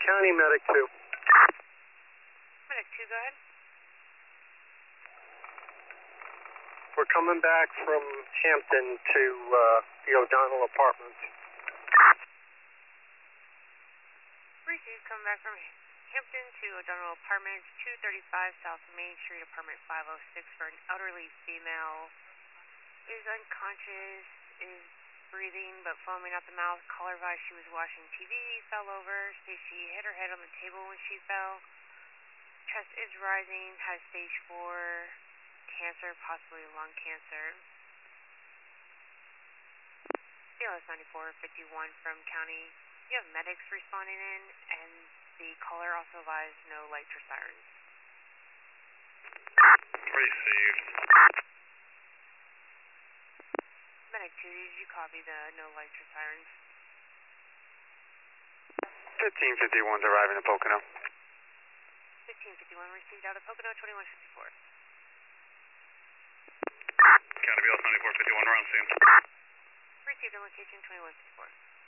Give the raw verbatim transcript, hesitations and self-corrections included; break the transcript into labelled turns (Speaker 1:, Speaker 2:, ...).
Speaker 1: County, Medic two.
Speaker 2: Medic two, go ahead.
Speaker 1: We're coming back from Hampton to uh, the O'Donnell Apartments.
Speaker 2: Received, coming back from Hampton to O'Donnell Apartments, two thirty-five South Main Street, apartment five oh six, for an elderly female. Is unconscious, is breathing but foaming at the mouth, color advised she was watching T V, fell over, states she hit her head on the table when she fell. Chest is rising, has stage four cancer, possibly lung cancer. C L S ninety-four fifty-one from County. You have medics responding in, and the caller also advised no lights or sirens.
Speaker 3: Received.
Speaker 2: Medic two, did you copy the no lights or sirens?
Speaker 3: fifteen fifty-one's arriving at Pocono.
Speaker 2: fifteen fifty-one received out of Pocono, twenty-one fifty-four.
Speaker 3: County B L S ninety-four fifty-one, we're on scene.
Speaker 2: Received on location, twenty-one fifty-four.